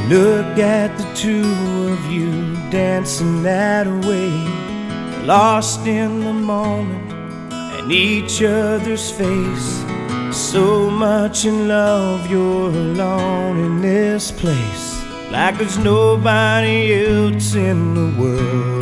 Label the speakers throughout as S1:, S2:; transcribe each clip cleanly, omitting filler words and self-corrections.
S1: Look at the two of you dancing that way, lost in the moment and each other's face. So much in love, you're alone in this place, like there's nobody else in the world.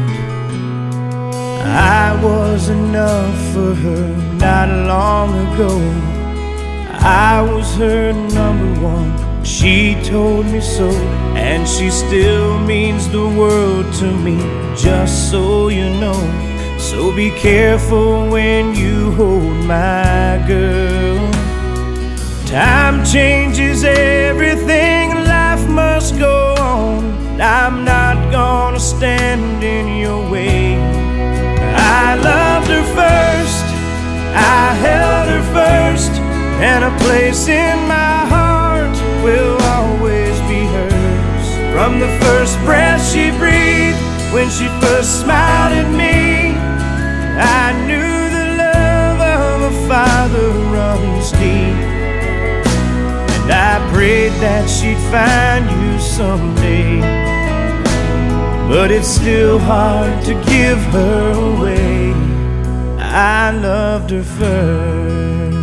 S1: I was enough for her not long ago. I was her number one, she told me so, and she still means the world to me, just so you know. So be careful when you hold my girl. Time changes everything, life must go on. I'm not gonna stand in your way. I loved her first, I held her first, and a place in my heart will always be hers. From the first breath she breathed, when she first smiled at me, I knew the love of a father runs deep. And I prayed that she'd find you someday, but it's still hard to give her away. I loved her first.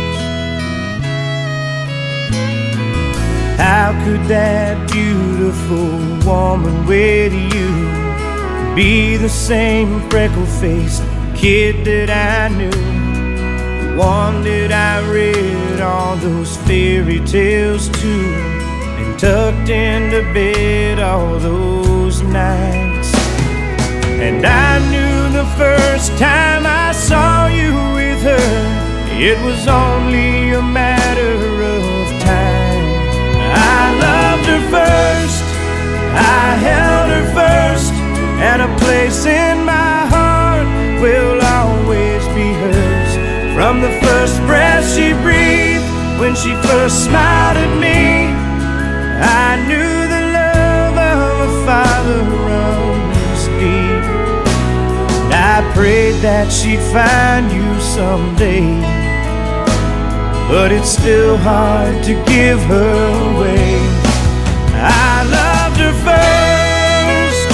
S1: How could that beautiful woman with you be the same freckle-faced kid that I knew, the one that I read all those fairy tales to, and tucked into bed all those nights? And I knew the first time I saw you with her, it was only a matter of time. I loved her first, I held her first, and a place in my heart will always be hers. From the first breath she breathed, when she first smiled at me, I knew the love of a father runs deep. And I prayed that she'd find you someday, but it's still hard to give her away. I loved her first.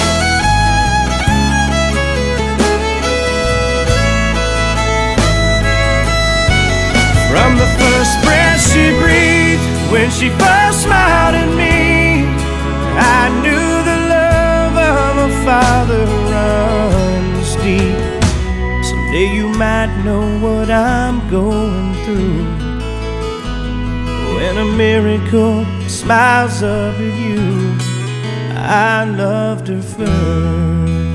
S1: From the first breath she breathed, when she first smiled at me, I knew the love of a father runs deep. Someday you might know what I'm going through, when a miracle smiles up at you. I loved her first.